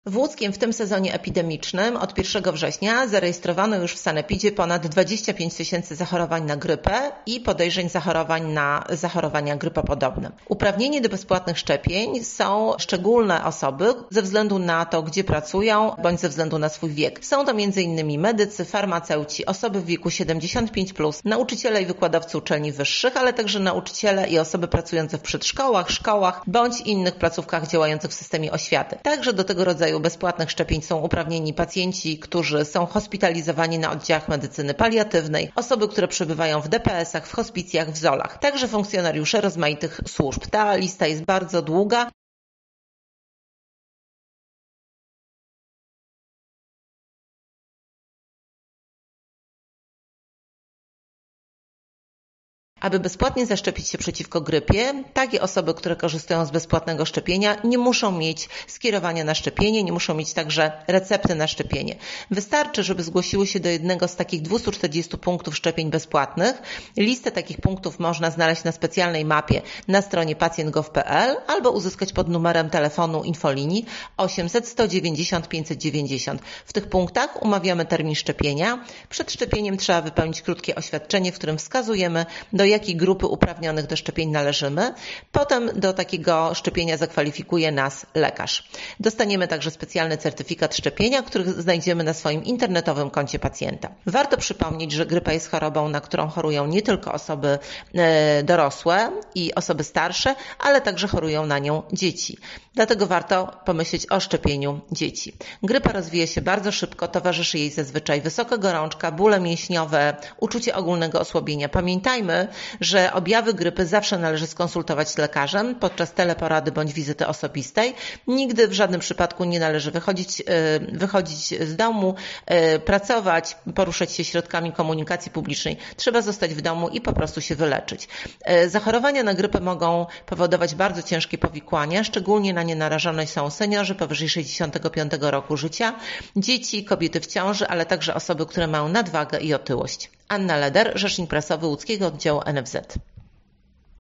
W Łódzkiem w tym sezonie epidemicznym od 1 września zarejestrowano już w sanepidzie ponad 25 tysięcy zachorowań na grypę i podejrzeń zachorowań na zachorowania grypopodobne. Uprawnieni do bezpłatnych szczepień są szczególne osoby ze względu na to, gdzie pracują, bądź ze względu na swój wiek. Są to m.in. medycy, farmaceuci, osoby w wieku 75+, nauczyciele i wykładowcy uczelni wyższych, ale także nauczyciele i osoby pracujące w przedszkołach, szkołach, bądź innych placówkach działających w systemie oświaty. Także do tego rodzaju bezpłatnych szczepień są uprawnieni pacjenci, którzy są hospitalizowani na oddziałach medycyny paliatywnej, osoby, które przebywają w DPS-ach, w hospicjach, w ZOL-ach, także funkcjonariusze rozmaitych służb. Ta lista jest bardzo długa. Aby bezpłatnie zaszczepić się przeciwko grypie, takie osoby, które korzystają z bezpłatnego szczepienia, nie muszą mieć skierowania na szczepienie, nie muszą mieć także recepty na szczepienie. Wystarczy, żeby zgłosiły się do jednego z takich 240 punktów szczepień bezpłatnych. Listę takich punktów można znaleźć na specjalnej mapie na stronie pacjent.gov.pl albo uzyskać pod numerem telefonu infolinii 800 190 590. W tych punktach umawiamy termin szczepienia. Przed szczepieniem trzeba wypełnić krótkie oświadczenie, w którym wskazujemy, do jakiej grupy uprawnionych do szczepień należymy. Potem do takiego szczepienia zakwalifikuje nas lekarz. Dostaniemy także specjalny certyfikat szczepienia, który znajdziemy na swoim internetowym koncie pacjenta. Warto przypomnieć, że grypa jest chorobą, na którą chorują nie tylko osoby dorosłe i osoby starsze, ale także chorują na nią dzieci. Dlatego warto pomyśleć o szczepieniu dzieci. Grypa rozwija się bardzo szybko, towarzyszy jej zazwyczaj wysoka gorączka, bóle mięśniowe, uczucie ogólnego osłabienia. Pamiętajmy, że objawy grypy zawsze należy skonsultować z lekarzem podczas teleporady bądź wizyty osobistej. Nigdy w żadnym przypadku nie należy wychodzić z domu, pracować, poruszać się środkami komunikacji publicznej. Trzeba zostać w domu i po prostu się wyleczyć. Zachorowania na grypę mogą powodować bardzo ciężkie powikłania, szczególnie na nie narażone są seniorzy powyżej 65 roku życia, dzieci, kobiety w ciąży, ale także osoby, które mają nadwagę i otyłość. Anna Leder, rzecznik prasowy Łódzkiego Oddziału NFZ.